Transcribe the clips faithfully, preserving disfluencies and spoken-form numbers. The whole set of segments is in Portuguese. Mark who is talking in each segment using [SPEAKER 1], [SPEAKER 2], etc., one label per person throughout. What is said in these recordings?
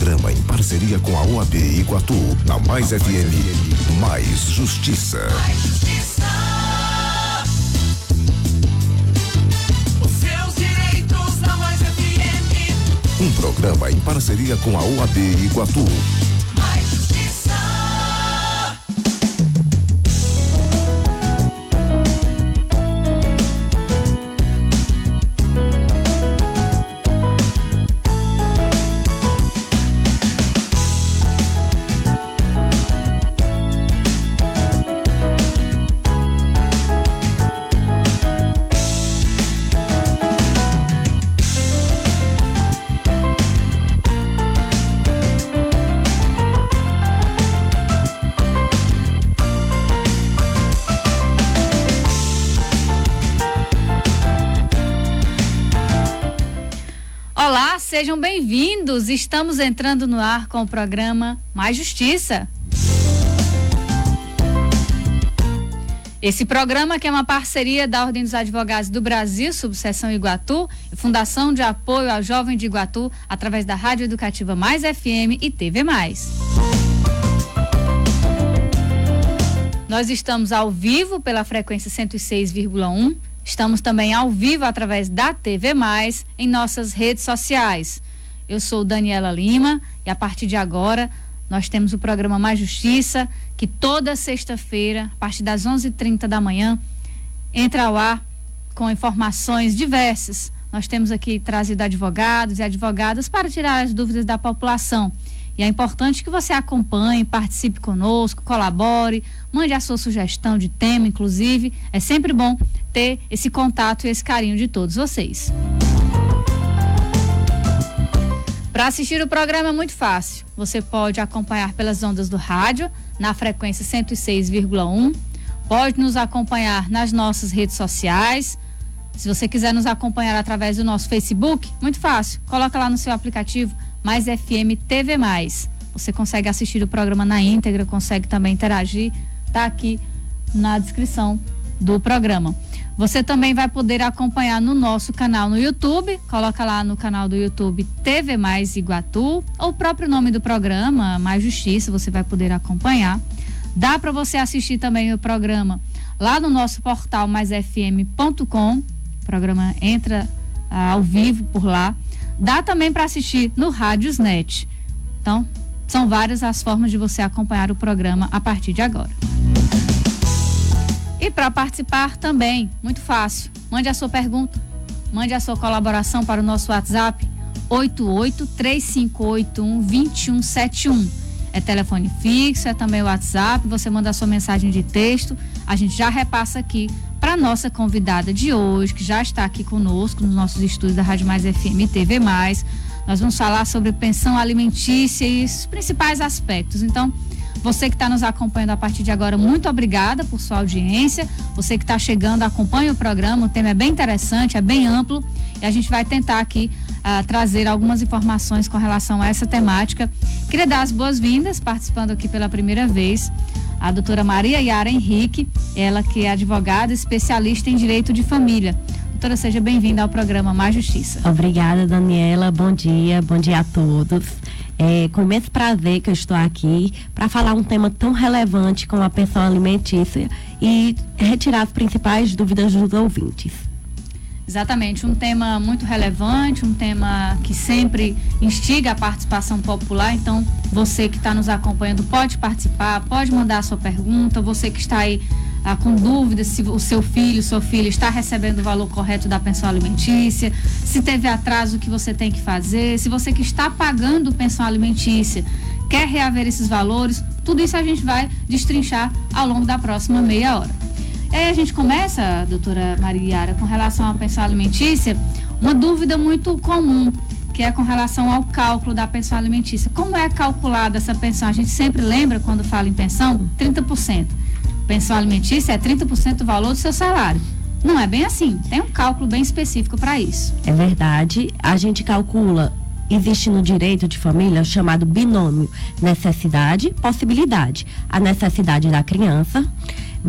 [SPEAKER 1] programa em parceria com a O A B Iguatu, na Mais F M, Mais Justiça.
[SPEAKER 2] Mais Justiça. Os seus direitos na Mais F M.
[SPEAKER 1] Um programa em parceria com a O A B Iguatu.
[SPEAKER 2] Mais Justiça.
[SPEAKER 3] Olá, sejam bem-vindos. Estamos entrando no ar com o programa Mais Justiça. Esse programa, que é uma parceria da Ordem dos Advogados do Brasil, Subseção Iguatu, e Fundação de Apoio ao Jovem de Iguatu, através da Rádio Educativa Mais F M e T V Mais. Nós estamos ao vivo pela frequência cento e seis vírgula um. Estamos também ao vivo através da T V Mais, em nossas redes sociais. Eu sou Daniela Lima e a partir de agora nós temos o programa Mais Justiça, que toda sexta-feira, a partir das onze e trinta da manhã, entra ao ar com informações diversas. Nós temos aqui trazido advogados e advogadas para tirar as dúvidas da população. E é importante que você acompanhe, participe conosco, colabore, mande a sua sugestão de tema, inclusive. É sempre bom ter esse contato e esse carinho de todos vocês. Para assistir o programa é muito fácil. Você pode acompanhar pelas ondas do rádio, na frequência cento e seis vírgula um. Pode nos acompanhar nas nossas redes sociais. Se você quiser nos acompanhar através do nosso Facebook, muito fácil. Coloca lá no seu aplicativo Mais F M T V Mais. Você consegue assistir o programa na íntegra, consegue também interagir. Tá aqui na descrição do programa. Você também vai poder acompanhar no nosso canal no YouTube. Coloca lá no canal do YouTube T V Mais Iguatu, ou o próprio nome do programa, Mais Justiça, você vai poder acompanhar. Dá para você assistir também o programa lá no nosso portal mais f m ponto com. O programa entra ah, ao vivo por lá. Dá também para assistir no Rádiosnet. Então, são várias as formas de você acompanhar o programa a partir de agora. E para participar também, muito fácil. Mande a sua pergunta, mande a sua colaboração para o nosso WhatsApp oito oito, três cinco oito um, dois um sete um. É telefone fixo, é também o WhatsApp. Você manda a sua mensagem de texto, a gente já repassa aqui para a nossa convidada de hoje, que já está aqui conosco nos nossos estúdios da Rádio Mais F M e T V Mais. Nós vamos falar sobre pensão alimentícia e os principais aspectos. Então, você que está nos acompanhando a partir de agora, muito obrigada por sua audiência. Você que está chegando, acompanha o programa, o tema é bem interessante, é bem amplo, e a gente vai tentar aqui uh, trazer algumas informações com relação a essa temática. Queria dar as boas-vindas, participando aqui pela primeira vez, a doutora Maria Yara Henrique, ela que é advogada especialista em direito de família. Doutora, seja bem-vinda ao programa Mais Justiça.
[SPEAKER 4] Obrigada, Daniela, bom dia, bom dia a todos. É com imenso prazer que eu estou aqui para falar um tema tão relevante como a pensão alimentícia e retirar as principais dúvidas dos ouvintes.
[SPEAKER 3] Exatamente, um tema muito relevante, um tema que sempre instiga a participação popular. Então, você que está nos acompanhando pode participar, pode mandar a sua pergunta. Você que está aí ah, com dúvidas se o seu filho, sua filha está recebendo o valor correto da pensão alimentícia, se teve atraso, o que você tem que fazer, se você que está pagando pensão alimentícia quer reaver esses valores, tudo isso a gente vai destrinchar ao longo da próxima meia hora. Aí a gente começa, doutora Maria Yara, com relação à pensão alimentícia, uma dúvida muito comum, que é com relação ao cálculo da pensão alimentícia. Como é calculada essa pensão? A gente sempre lembra, quando fala em pensão, trinta por cento. Pensão alimentícia é trinta por cento do valor do seu salário. Não é bem assim, tem um cálculo bem específico para isso.
[SPEAKER 4] É verdade, a gente calcula, existe no direito de família o chamado binômio necessidade-possibilidade. A necessidade da criança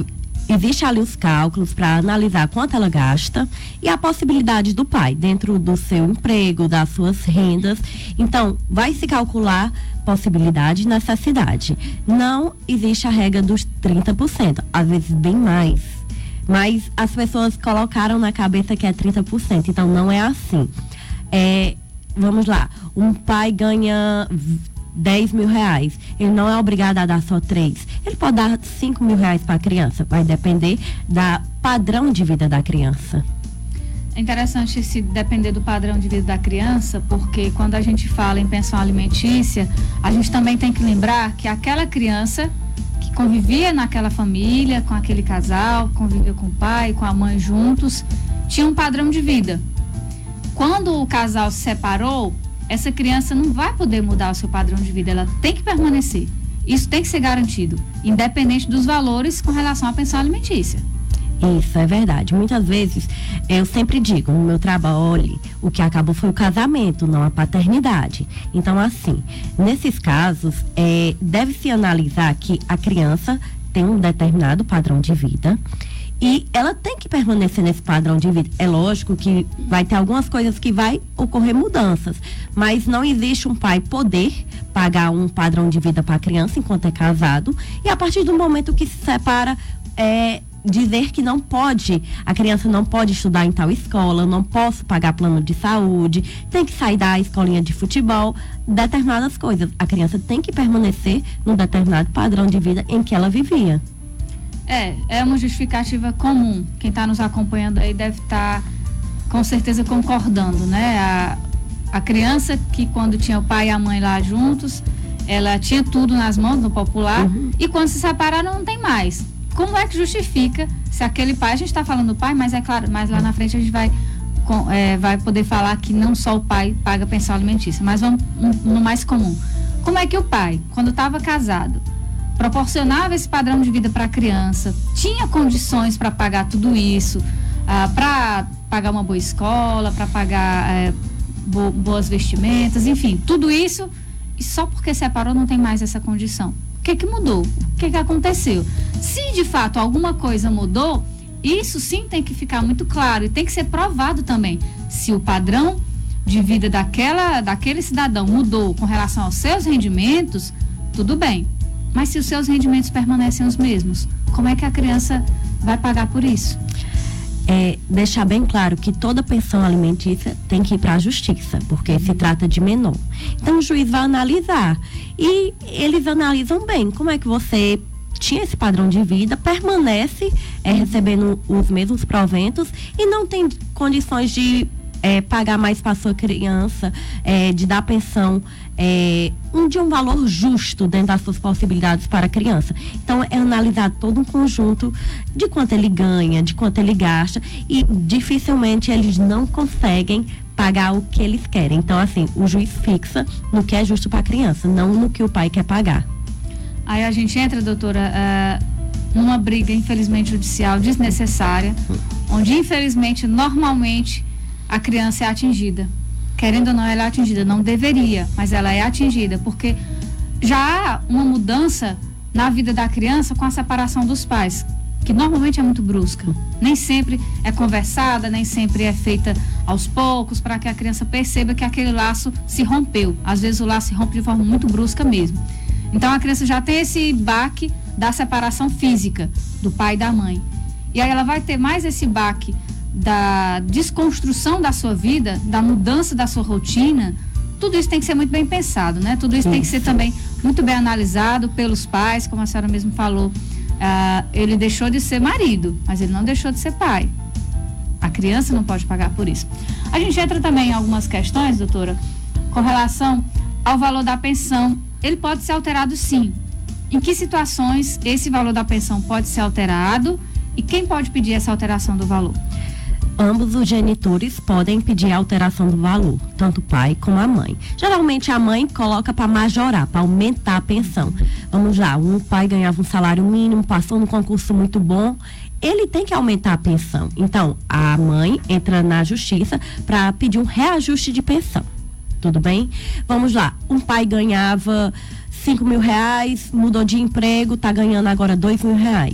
[SPEAKER 4] existe ali os cálculos para analisar quanto ela gasta e a possibilidade do pai dentro do seu emprego, das suas rendas. Então, vai se calcular possibilidade e necessidade. Não existe a regra dos trinta por cento, às vezes bem mais. Mas as pessoas colocaram na cabeça que é trinta por cento, então não é assim. É, vamos lá, um pai ganha dez mil reais, ele não é obrigado a dar só três, ele pode dar cinco mil reais para a criança, vai depender da padrão de vida da criança.
[SPEAKER 3] É interessante se depender do padrão de vida da criança, porque quando a gente fala em pensão alimentícia, a gente também tem que lembrar que aquela criança que convivia naquela família, com aquele casal, convivia com o pai, com a mãe juntos, tinha um padrão de vida. Quando o casal se separou, essa criança não vai poder mudar o seu padrão de vida, ela tem que permanecer. Isso tem que ser garantido, independente dos valores com relação à pensão alimentícia.
[SPEAKER 4] Isso é verdade. Muitas vezes eu sempre digo no meu trabalho, olhe, o que acabou foi o casamento, não a paternidade. Então, assim, nesses casos, é, deve-se analisar que a criança tem um determinado padrão de vida e ela tem que permanecer nesse padrão de vida. É lógico que vai ter algumas coisas que vai ocorrer mudanças, mas não existe um pai poder pagar um padrão de vida para a criança enquanto é casado e a partir do momento que se separa, é dizer que não pode, a criança não pode estudar em tal escola, não posso pagar plano de saúde, tem que sair da escolinha de futebol, determinadas coisas. A criança tem que permanecer num determinado padrão de vida em que ela vivia.
[SPEAKER 3] É, é uma justificativa comum. Quem está nos acompanhando aí deve estar, tá, com certeza, concordando, né? A, a criança que quando tinha o pai e a mãe lá juntos, ela tinha tudo nas mãos, no popular, uhum. E quando se separaram não tem mais. Como é que justifica se aquele pai, a gente está falando do pai, mas é claro, mas lá na frente a gente vai, com, é, vai poder falar que não só o pai paga pensão alimentícia, mas vamos no mais comum. Como é que o pai, quando estava casado, proporcionava esse padrão de vida para a criança, tinha condições para pagar tudo isso, ah, para pagar uma boa escola, para pagar é, bo, boas vestimentas, enfim, tudo isso, e só porque separou não tem mais essa condição. O que que mudou? O que que aconteceu? Se de fato alguma coisa mudou, isso sim tem que ficar muito claro e tem que ser provado também. Se o padrão de vida daquela, daquele cidadão mudou com relação aos seus rendimentos, tudo bem. Mas se os seus rendimentos permanecem os mesmos, como é que a criança vai pagar por isso?
[SPEAKER 4] É, deixar bem claro que toda pensão alimentícia tem que ir para a justiça, porque se trata de menor. Então o juiz vai analisar e eles analisam bem como é que você tinha esse padrão de vida, permanece é, recebendo os mesmos proventos e não tem condições de é, pagar mais para sua criança, é, de dar pensão é, um, de um valor justo dentro das suas possibilidades para a criança. Então é analisar todo um conjunto de quanto ele ganha, de quanto ele gasta e dificilmente eles não conseguem pagar o que eles querem. Então assim, o juiz fixa no que é justo para a criança, não no que o pai quer pagar.
[SPEAKER 3] Aí a gente entra, doutora, uh, numa briga infelizmente judicial desnecessária, onde infelizmente normalmente a criança é atingida. Querendo ou não, ela é atingida. Não deveria, mas ela é atingida, porque já há uma mudança na vida da criança com a separação dos pais, que normalmente é muito brusca. Nem sempre é conversada, nem sempre é feita aos poucos, para que a criança perceba que aquele laço se rompeu. Às vezes o laço se rompe de forma muito brusca mesmo. Então a criança já tem esse baque da separação física do pai e da mãe. E aí ela vai ter mais esse baque da desconstrução da sua vida, da mudança da sua rotina. Tudo isso tem que ser muito bem pensado, né? Tudo isso, isso. tem que ser também muito bem analisado pelos pais, como a senhora mesmo falou. Uh, ele deixou de ser marido, mas ele não deixou de ser pai. A criança não pode pagar por isso. A gente entra também em algumas questões, doutora, com relação ao valor da pensão. Ele pode ser alterado, sim. Em que situações esse valor da pensão pode ser alterado e quem pode pedir essa alteração do valor?
[SPEAKER 4] Ambos os genitores podem pedir a alteração do valor, tanto o pai como a mãe. Geralmente a mãe coloca para majorar, para aumentar a pensão. Vamos lá, um pai ganhava um salário mínimo, passou num concurso muito bom, ele tem que aumentar a pensão. Então, a mãe entra na justiça para pedir um reajuste de pensão. Tudo bem? Vamos lá, um pai ganhava cinco mil reais, mudou de emprego, está ganhando agora dois mil reais.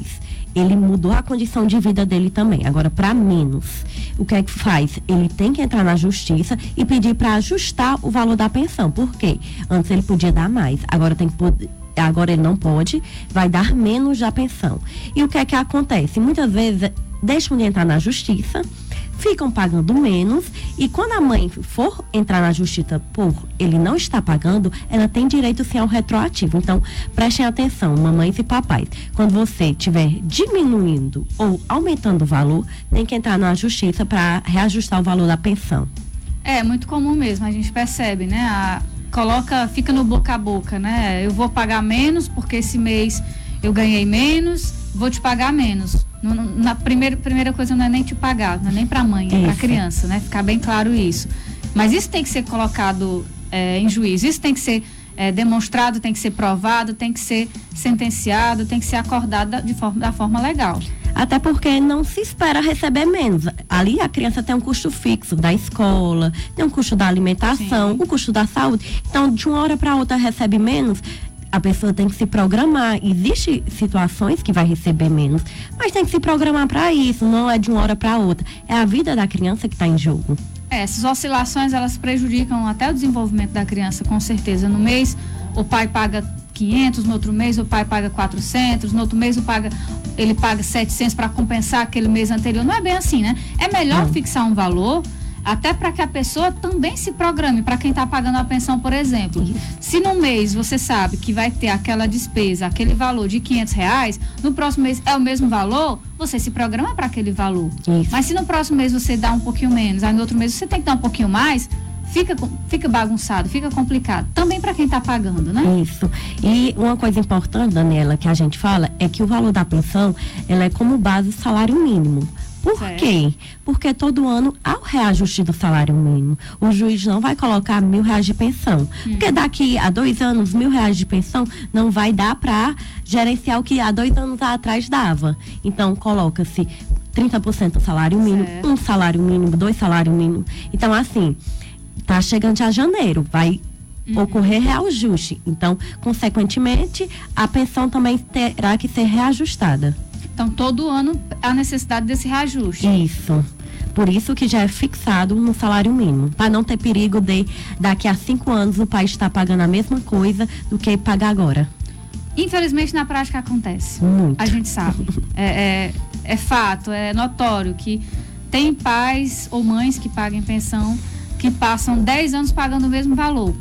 [SPEAKER 4] ele mudou a condição de vida dele também. Agora, para menos, o que é que faz? Ele tem que entrar na justiça e pedir para ajustar o valor da pensão. Por quê? Antes ele podia dar mais, agora tem que poder. Agora ele não pode, vai dar menos da pensão. E o que é que acontece? Muitas vezes deixam de entrar na justiça, ficam pagando menos, e quando a mãe for entrar na justiça por ele não estar pagando, ela tem direito sim ao retroativo. Então, prestem atenção, mamães e papais. Quando você estiver diminuindo ou aumentando o valor, tem que entrar na justiça para reajustar o valor da pensão.
[SPEAKER 3] É muito comum mesmo, a gente percebe, né? A, coloca, fica no boca a boca, né? Eu vou pagar menos porque esse mês eu ganhei menos, vou te pagar menos. No, na primeira, primeira coisa não é nem te pagar, não é nem pra mãe, é pra criança, né? Ficar bem claro isso. Mas isso tem que ser colocado é, em juízo, isso tem que ser é, demonstrado, tem que ser provado, tem que ser sentenciado, tem que ser acordado de forma, da forma legal.
[SPEAKER 4] Até porque não se espera receber menos. Ali a criança tem um custo fixo da escola, tem um custo da alimentação, o um custo da saúde. Então, de uma hora para outra recebe menos, a pessoa tem que se programar. Existem situações que vai receber menos, mas tem que se programar para isso, não é de uma hora para outra. É a vida da criança que está em jogo.
[SPEAKER 3] É, essas oscilações, elas prejudicam até o desenvolvimento da criança, com certeza. No mês, o pai paga quinhentos, no outro mês o pai paga quatrocentos, no outro mês o paga, ele paga setecentos para compensar aquele mês anterior. Não é bem assim, né? É melhor Não. fixar um valor, até para que a pessoa também se programe, para quem está pagando a pensão, por exemplo. Isso. Se no mês você sabe que vai ter aquela despesa, aquele valor de quinhentos reais, no próximo mês é o mesmo valor, você se programa para aquele valor. Isso. Mas se no próximo mês você dá um pouquinho menos, aí no outro mês você tem que dar um pouquinho mais, fica, fica bagunçado, fica complicado. Também para quem está pagando, né?
[SPEAKER 4] Isso. E uma coisa importante, Daniela, que a gente fala, é que o valor da pensão, ela é como base o salário mínimo. Por certo. quê? Porque todo ano há o reajuste do salário mínimo. O juiz não vai colocar mil reais de pensão. Hum. Porque daqui a dois anos, mil reais de pensão não vai dar para gerenciar o que há dois anos atrás dava. Então, coloca-se trinta por cento do salário mínimo, certo. um salário mínimo, dois salários mínimos. Então, assim, tá chegando a janeiro, vai uhum. ocorrer reajuste. Então, consequentemente, a pensão também terá que ser reajustada.
[SPEAKER 3] Então, todo ano há necessidade desse reajuste.
[SPEAKER 4] Isso. Por isso que já é fixado no salário mínimo. Para não ter perigo de, daqui a cinco anos, o país estar pagando a mesma coisa do que pagar agora.
[SPEAKER 3] Infelizmente, na prática acontece.
[SPEAKER 4] Muito.
[SPEAKER 3] A gente sabe. é, é, é fato, é notório que tem pais ou mães que pagam pensão que passam dez anos pagando o mesmo valor.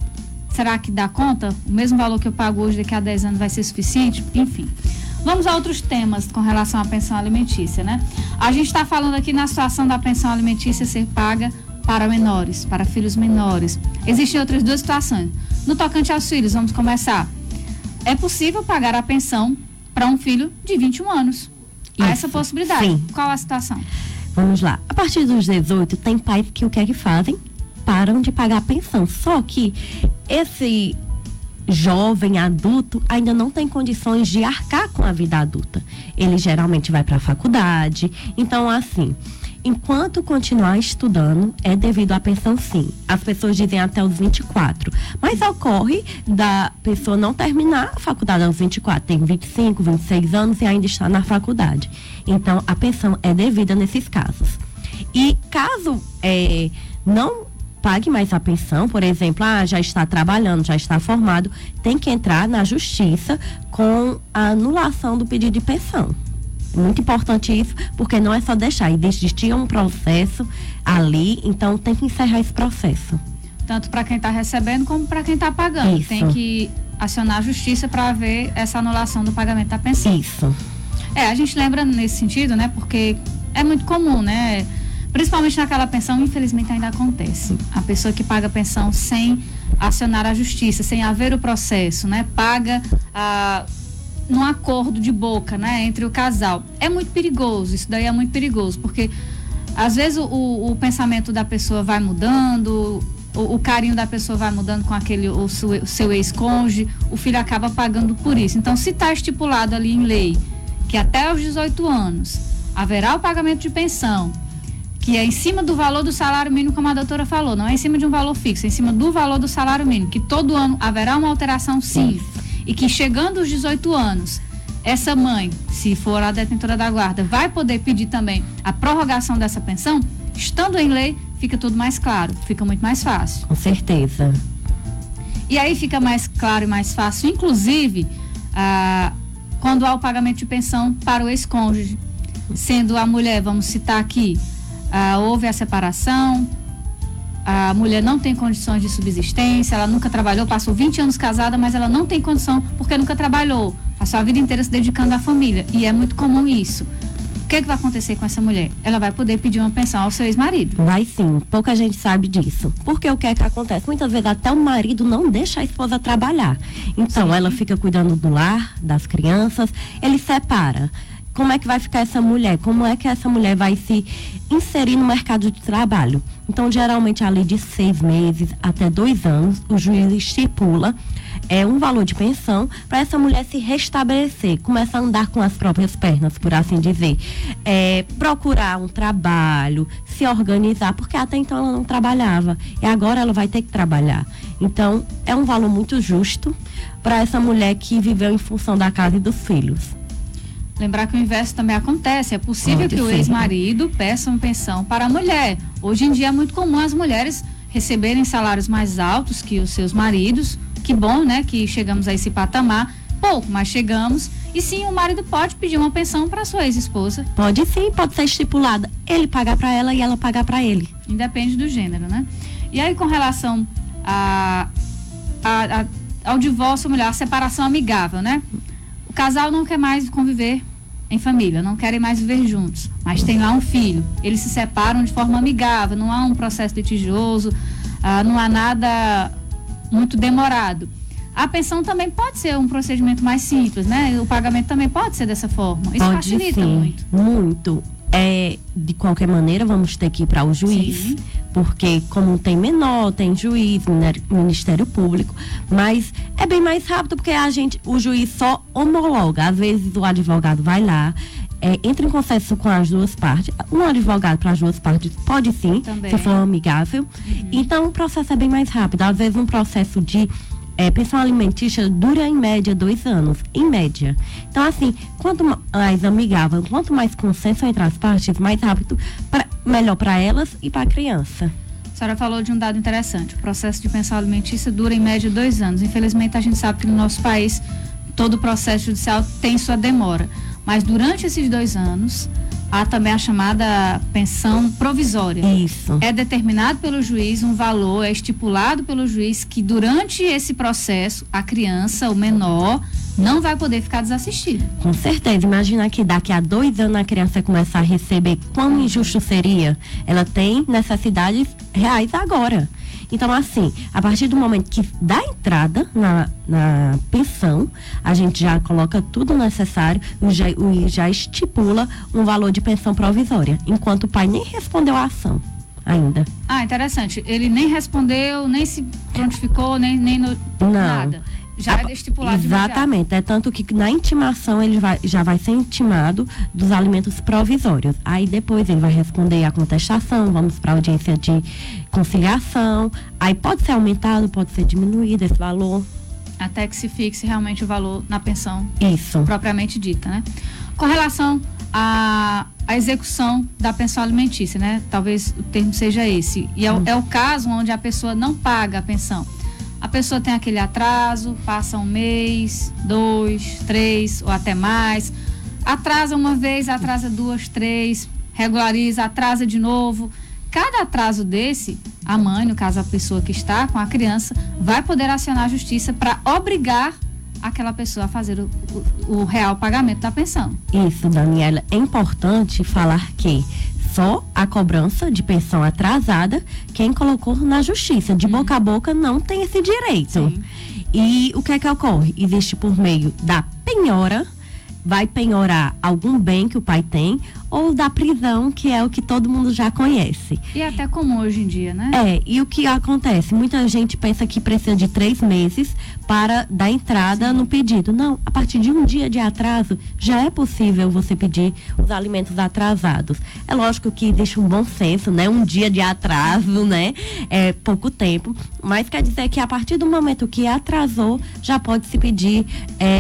[SPEAKER 3] Será que dá conta? O mesmo valor que eu pago hoje, daqui a dez anos vai ser suficiente? Enfim. Vamos a outros temas com relação à pensão alimentícia, né? A gente está falando aqui na situação da pensão alimentícia ser paga para menores, para filhos menores. Existem outras duas situações. No tocante aos filhos, vamos começar. É possível pagar a pensão para um filho de vinte e um anos. Há essa possibilidade.
[SPEAKER 4] Sim.
[SPEAKER 3] Qual a situação?
[SPEAKER 4] Vamos lá. A partir dos dezoito, tem pais que o que é que fazem? Param de pagar a pensão. Só que esse jovem, adulto, ainda não tem condições de arcar com a vida adulta. Ele geralmente vai para a faculdade. Então, assim, enquanto continuar estudando, é devido à pensão, sim. As pessoas dizem até os vinte e quatro. Mas ocorre da pessoa não terminar a faculdade aos vinte e quatro. Tem vinte e cinco, vinte e seis anos e ainda está na faculdade. Então, a pensão é devida nesses casos. E caso é, não pague mais a pensão, por exemplo, ah, já está trabalhando, já está formado, tem que entrar na justiça com a anulação do pedido de pensão. Muito importante isso, porque não é só deixar, existir um processo ali, então tem que encerrar esse processo.
[SPEAKER 3] Tanto para quem está recebendo como para quem está pagando.
[SPEAKER 4] Isso.
[SPEAKER 3] Tem que acionar a justiça para ver essa anulação do pagamento da pensão.
[SPEAKER 4] Isso.
[SPEAKER 3] É, a gente lembra nesse sentido, né, porque é muito comum, né? Principalmente naquela pensão, infelizmente ainda acontece. A pessoa que paga a pensão sem acionar a justiça, sem haver o processo, né? Paga ah, num acordo de boca, né? Entre o casal. É muito perigoso, isso daí é muito perigoso, porque às vezes o, o pensamento da pessoa vai mudando, o, o carinho da pessoa vai mudando com aquele, o seu, o seu ex-cônjuge, o filho acaba pagando por isso. Então, se está estipulado ali em lei que até os dezoito anos haverá o pagamento de pensão, que é em cima do valor do salário mínimo, como a doutora falou, não é em cima de um valor fixo, é em cima do valor do salário mínimo, que todo ano haverá uma alteração, sim, e que chegando aos dezoito anos, essa mãe, se for a detentora da guarda, vai poder pedir também a prorrogação dessa pensão, estando em lei, fica tudo mais claro, fica muito mais fácil.
[SPEAKER 4] Com certeza.
[SPEAKER 3] E aí fica mais claro e mais fácil, inclusive, ah, quando há o pagamento de pensão para o ex-cônjuge, sendo a mulher, vamos citar aqui, ah, houve a separação, a mulher não tem condições de subsistência, ela nunca trabalhou, passou vinte anos casada, mas ela não tem condição porque nunca trabalhou, passou a vida inteira se dedicando à família, e é muito comum isso. O que, é que vai acontecer com essa mulher? Ela vai poder pedir uma pensão ao seu ex-marido.
[SPEAKER 4] Vai sim, pouca gente sabe disso. Porque o que é que acontece? Muitas vezes até o marido não deixa a esposa trabalhar. Então, sim, ela fica cuidando do lar, das crianças, ele separa. Como é que vai ficar essa mulher? Como é que essa mulher vai se inserir no mercado de trabalho? Então, geralmente, ali de seis meses até dois anos, o juiz estipula é, um valor de pensão para essa mulher se restabelecer, começar a andar com as próprias pernas, por assim dizer. É, procurar um trabalho, se organizar, porque até então ela não trabalhava. E agora ela vai ter que trabalhar. Então, é um valor muito justo para essa mulher que viveu em função da casa e dos filhos.
[SPEAKER 3] Lembrar que o inverso também acontece. É possível Pode que ser. o ex-marido peça uma pensão para a mulher. Hoje em dia é muito comum as mulheres receberem salários mais altos que os seus maridos. Que bom, né, que chegamos a esse patamar. Pouco, mas chegamos. E sim, o marido pode pedir uma pensão para sua ex-esposa.
[SPEAKER 4] Pode sim, pode ser estipulada. Ele pagar para ela e ela pagar para ele.
[SPEAKER 3] Independe do gênero, né? E aí, com relação a, a, a, ao divórcio, mulher, a separação amigável, né? O casal não quer mais conviver em família, não querem mais viver juntos, mas tem lá um filho. Eles se separam de forma amigável, não há um processo litigioso, ah, não há nada muito demorado. A pensão também pode ser um procedimento mais simples, né? O pagamento também pode ser dessa forma. Isso
[SPEAKER 4] pode
[SPEAKER 3] facilita
[SPEAKER 4] sim,
[SPEAKER 3] muito.
[SPEAKER 4] Muito. É, de qualquer maneira, vamos ter que ir para o juiz, sim, porque como tem menor, tem juiz, Ministério Público, mas é bem mais rápido porque a gente, o juiz só homologa. Às vezes o advogado vai lá, é, entra em consenso com as duas partes. Um advogado para as duas partes pode sim, também, se for amigável. Uhum. Então o processo é bem mais rápido. Às vezes um processo de É, pensão alimentícia dura em média dois anos, em média. Então, assim, quanto mais amigável, quanto mais consenso entre as partes, mais rápido, pra, melhor para elas e para a criança.
[SPEAKER 3] A senhora falou de um dado interessante. O processo de pensão alimentícia dura em média dois anos. Infelizmente, a gente sabe que no nosso país todo o processo judicial tem sua demora. Mas durante esses dois anos, há também a chamada pensão provisória.
[SPEAKER 4] Isso.
[SPEAKER 3] É determinado pelo juiz um valor, é estipulado pelo juiz que durante esse processo, a criança, o menor, não vai poder ficar desassistida.
[SPEAKER 4] Com certeza. Imagina que daqui a dois anos a criança começar a receber, quão injusto seria? Ela tem necessidades reais agora. Então, assim, a partir do momento que dá entrada na, na pensão, a gente já coloca tudo necessário e já, já estipula um valor de pensão provisória, enquanto o pai nem respondeu a ação ainda.
[SPEAKER 3] Ah, interessante. Ele nem respondeu, nem se prontificou, nem, nem no,
[SPEAKER 4] Não.
[SPEAKER 3] nada. Já é estipulado.
[SPEAKER 4] Exatamente. É tanto que na intimação ele vai, já vai ser intimado dos alimentos provisórios. Aí depois ele vai responder a contestação, vamos para a audiência de conciliação. Aí pode ser aumentado, pode ser diminuído esse valor.
[SPEAKER 3] Até que se fixe realmente o valor na pensão.
[SPEAKER 4] Isso.
[SPEAKER 3] Propriamente dita, né? Com relação à, à execução da pensão alimentícia, né? Talvez o termo seja esse. E é, hum. é o caso onde a pessoa não paga a pensão. A pessoa tem aquele atraso, passa um mês, dois, três ou até mais. Atrasa uma vez, atrasa duas, três, regulariza, atrasa de novo. Cada atraso desse, a mãe, no caso a pessoa que está com a criança, vai poder acionar a justiça para obrigar aquela pessoa a fazer o, o, o real pagamento da pensão.
[SPEAKER 4] Isso, Daniela. É importante falar que só a cobrança de pensão atrasada quem colocou na justiça. De boca a boca não tem esse direito. Sim. E o que é que ocorre? Existe por meio da penhora, vai penhorar algum bem que o pai tem, ou da prisão, que é o que todo mundo já conhece.
[SPEAKER 3] E é até comum hoje em dia, né?
[SPEAKER 4] É, e o que acontece? Muita gente pensa que precisa de três meses para dar entrada, sim, no pedido. Não, a partir de um dia de atraso, já é possível você pedir os alimentos atrasados. É lógico que existe um bom senso, né? Um dia de atraso, né? É pouco tempo, mas quer dizer que a partir do momento que atrasou, já pode se pedir é,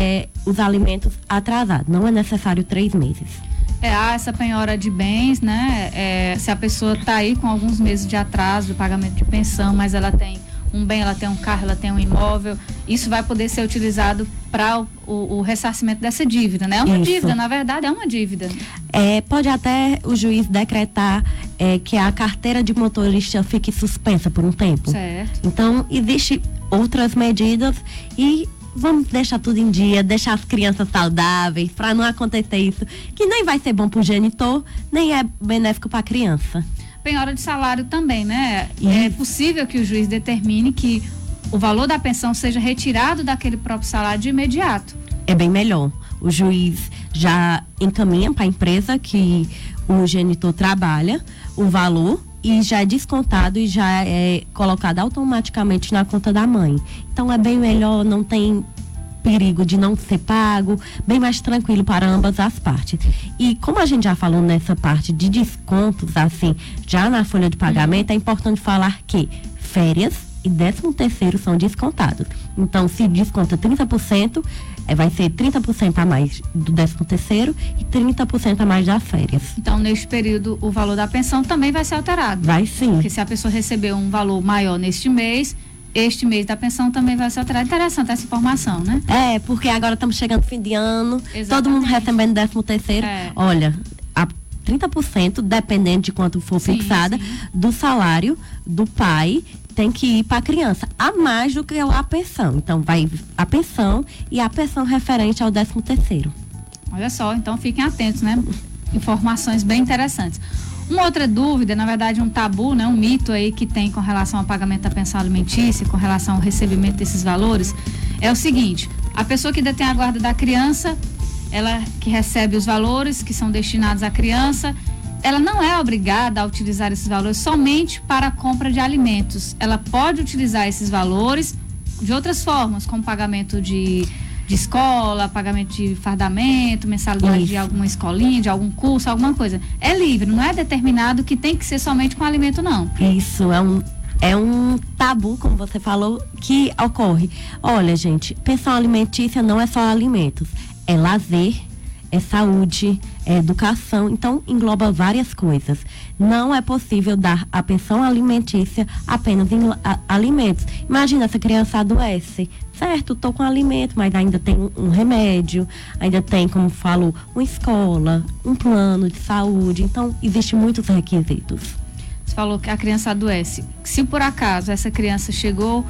[SPEAKER 4] os alimentos atrasados. Não é necessário três meses.
[SPEAKER 3] É, há essa penhora de bens, né? É, se a pessoa está aí com alguns meses de atraso do pagamento de pensão, mas ela tem um bem, ela tem um carro, ela tem um imóvel, isso vai poder ser utilizado para o, o, o ressarcimento dessa dívida, né? É uma
[SPEAKER 4] Isso.
[SPEAKER 3] dívida, na verdade, é uma dívida.
[SPEAKER 4] É, pode até o juiz decretar é, que a carteira de motorista fique suspensa por um tempo.
[SPEAKER 3] Certo.
[SPEAKER 4] Então, existem outras medidas e vamos deixar tudo em dia, deixar as crianças saudáveis, para não acontecer isso, que nem vai ser bom para o genitor, nem é benéfico para a criança.
[SPEAKER 3] Penhora de salário também, né?
[SPEAKER 4] Isso.
[SPEAKER 3] É possível que o juiz determine que o valor da pensão seja retirado daquele próprio salário de imediato.
[SPEAKER 4] É bem melhor. O juiz já encaminha para a empresa que o genitor trabalha o valor e já é descontado e já é colocado automaticamente na conta da mãe. Então é bem melhor, não tem perigo de não ser pago, bem mais tranquilo para ambas as partes. E como a gente já falou nessa parte de descontos, assim, já na folha de pagamento, é importante falar que férias e décimo terceiro são descontados. Então, se desconta trinta por cento, é, vai ser trinta por cento a mais do décimo terceiro e trinta por cento a mais das férias.
[SPEAKER 3] Então, neste período, o valor da pensão também vai ser alterado.
[SPEAKER 4] Vai sim.
[SPEAKER 3] Porque se a pessoa recebeu um valor maior neste mês, este mês da pensão também vai ser alterado. Interessante essa informação, né?
[SPEAKER 4] É, porque agora estamos chegando fim de ano,
[SPEAKER 3] Exatamente.
[SPEAKER 4] Todo mundo recebendo décimo terceiro.
[SPEAKER 3] É.
[SPEAKER 4] Olha, a trinta por cento, dependendo de quanto for
[SPEAKER 3] Sim,
[SPEAKER 4] fixada,
[SPEAKER 3] sim.
[SPEAKER 4] do salário do pai tem que ir para a criança, a mais do que a pensão. Então, vai a pensão e a pensão referente ao décimo terceiro.
[SPEAKER 3] Olha só, então fiquem atentos, né? Informações bem interessantes. Uma outra dúvida, na verdade um tabu, né, um mito aí que tem com relação ao pagamento da pensão alimentícia, com relação ao recebimento desses valores, é o seguinte: a pessoa que detém a guarda da criança, ela que recebe os valores que são destinados à criança, ela não é obrigada a utilizar esses valores somente para a compra de alimentos. Ela pode utilizar esses valores de outras formas, como pagamento de de escola, pagamento de fardamento, mensalidade
[SPEAKER 4] Isso.
[SPEAKER 3] de alguma escolinha, de algum curso, alguma coisa. É livre, não é determinado que tem que ser somente com alimento, não.
[SPEAKER 4] Isso, é um, é um tabu, como você falou, que ocorre. Olha, gente, pensão alimentícia não é só alimentos, é lazer, é saúde, é educação, então engloba várias coisas. Não é possível dar a pensão alimentícia apenas em a, alimentos. Imagina, essa criança adoece, certo, tô com alimento, mas ainda tem um, um remédio, ainda tem, como falo, uma escola, um plano de saúde, então existem muitos requisitos.
[SPEAKER 3] Você falou que a criança adoece. Se por acaso essa criança chegou,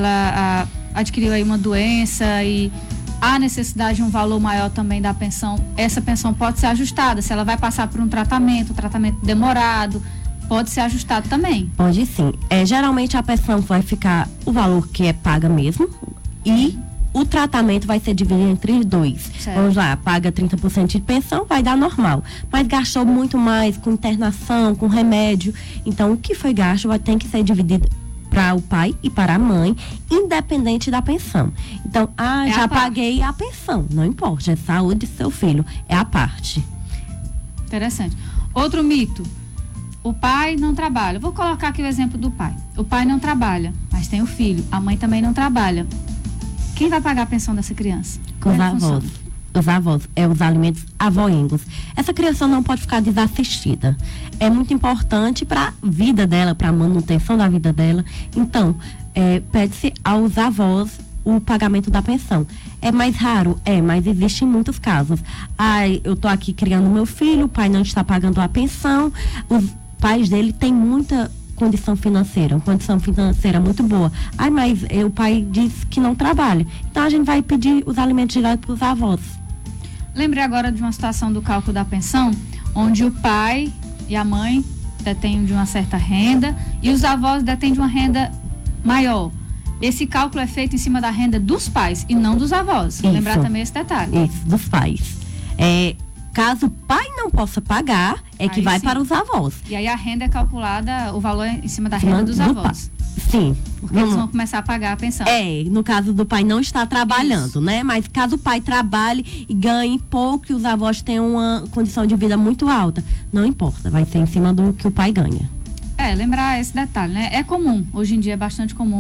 [SPEAKER 3] ela a, adquiriu aí uma doença e há necessidade de um valor maior também da pensão, essa pensão pode ser ajustada. Se ela vai passar por um tratamento, um tratamento demorado, pode ser ajustado também.
[SPEAKER 4] Pode sim. É, geralmente a pensão vai ficar o valor que é paga mesmo e o tratamento vai ser dividido entre dois.
[SPEAKER 3] Certo.
[SPEAKER 4] Vamos lá, paga trinta por cento de pensão, vai dar normal. Mas gastou muito mais com internação, com remédio. Então, o que foi gasto vai ter que ser dividido para o pai e para a mãe, independente da pensão. Então, ah,
[SPEAKER 3] É
[SPEAKER 4] já
[SPEAKER 3] a parte.
[SPEAKER 4] paguei a pensão. Não importa, é saúde do seu filho. É a parte.
[SPEAKER 3] Interessante. Outro mito: o pai não trabalha. Vou colocar aqui o exemplo do pai. O pai não trabalha, mas tem o filho. A mãe também não trabalha. Quem vai pagar a pensão dessa criança?
[SPEAKER 4] Os
[SPEAKER 3] Como é que
[SPEAKER 4] avós.
[SPEAKER 3] funciona?
[SPEAKER 4] Os avós, é os alimentos avoengos. Essa criança não pode ficar desassistida. É muito importante para a vida dela, para a manutenção da vida dela. Então, é, pede-se aos avós o pagamento da pensão. É mais raro? É, mas existem muitos casos. Ai, eu tô aqui criando meu filho, o pai não está pagando a pensão, os pais dele têm muita condição financeira, uma condição financeira muito boa. Ai, mas eh, o pai diz que não trabalha. Então a gente vai pedir os alimentos direto para os avós.
[SPEAKER 3] Lembrei agora de uma situação do cálculo da pensão, onde o pai e a mãe detêm de uma certa renda e os avós detêm de uma renda maior. Esse cálculo é feito em cima da renda dos pais e não dos avós.
[SPEAKER 4] Isso.
[SPEAKER 3] Lembrar também esse detalhe.
[SPEAKER 4] Isso, dos pais. É, caso o pai não possa pagar, é que
[SPEAKER 3] Aí
[SPEAKER 4] vai
[SPEAKER 3] sim.
[SPEAKER 4] para os avós.
[SPEAKER 3] E aí a renda é calculada, o valor é em cima da
[SPEAKER 4] Em cima
[SPEAKER 3] renda dos
[SPEAKER 4] do
[SPEAKER 3] avós.
[SPEAKER 4] pai. Sim.
[SPEAKER 3] Porque eles
[SPEAKER 4] Vamos-
[SPEAKER 3] vão começar a pagar a pensão.
[SPEAKER 4] É, no caso do pai não estar trabalhando,
[SPEAKER 3] Isso.
[SPEAKER 4] né? Mas caso o pai trabalhe e ganhe pouco e os avós tenham uma condição de vida muito alta, não importa, vai ser em cima do que o pai ganha.
[SPEAKER 3] É, lembrar esse detalhe, né? É comum, hoje em dia é bastante comum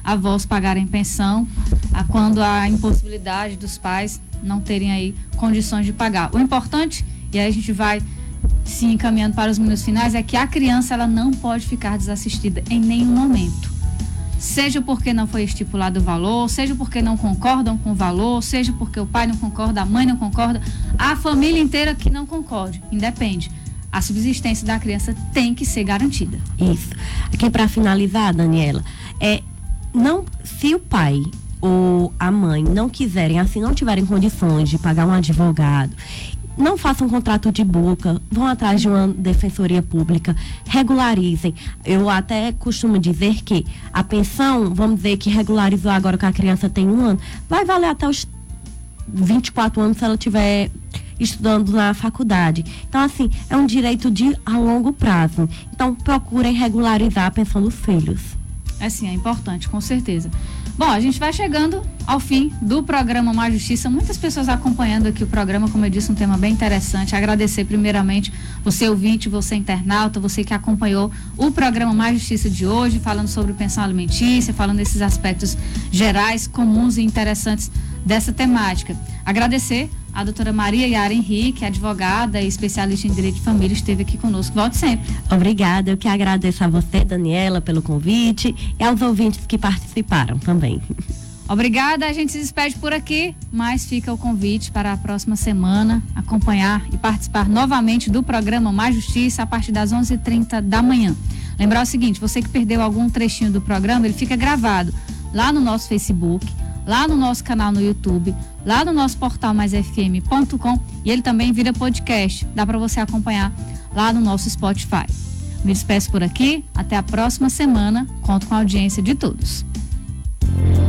[SPEAKER 3] avós pagarem pensão a quando há impossibilidade dos pais não terem aí condições de pagar. O importante, e aí a gente vai se encaminhando para os minutos finais, é que a criança ela não pode ficar desassistida em nenhum momento. Seja porque não foi estipulado o valor, seja porque não concordam com o valor, seja porque o pai não concorda, a mãe não concorda, a família inteira que não concorde, independe. A subsistência da criança tem que ser garantida.
[SPEAKER 4] Isso. Aqui para finalizar, Daniela, é, não, se o pai ou a mãe não quiserem, assim, não tiverem condições de pagar um advogado, não façam um contrato de boca, vão atrás de uma defensoria pública, regularizem. Eu até costumo dizer que a pensão, vamos dizer que regularizou agora que a criança tem um ano, vai valer até os vinte e quatro anos se ela estiver estudando na faculdade. Então, assim, é um direito de a longo prazo. Então, procurem regularizar a pensão dos filhos.
[SPEAKER 3] É sim, é importante, com certeza. Bom, a gente vai chegando ao fim do programa Mais Justiça. Muitas pessoas acompanhando aqui o programa, como eu disse, um tema bem interessante. Agradecer primeiramente você ouvinte, você internauta, você que acompanhou o programa Mais Justiça de hoje, falando sobre pensão alimentícia, falando desses aspectos gerais, comuns e interessantes dessa temática. Agradecer a doutora Maria Yara Henrique, advogada e especialista em direito de família, esteve aqui conosco. Volte sempre.
[SPEAKER 4] Obrigada, eu que agradeço a você, Daniela, pelo convite e aos ouvintes que participaram também.
[SPEAKER 3] Obrigada, a gente se despede por aqui, mas fica o convite para a próxima semana acompanhar e participar novamente do programa Mais Justiça a partir das onze e trinta da manhã. Lembrar o seguinte, você que perdeu algum trechinho do programa, ele fica gravado lá no nosso Facebook, lá no nosso canal no YouTube, lá no nosso portal mais f m ponto com e ele também vira podcast. Dá para você acompanhar lá no nosso Spotify. Me despeço por aqui, até a próxima semana. Conto com a audiência de todos.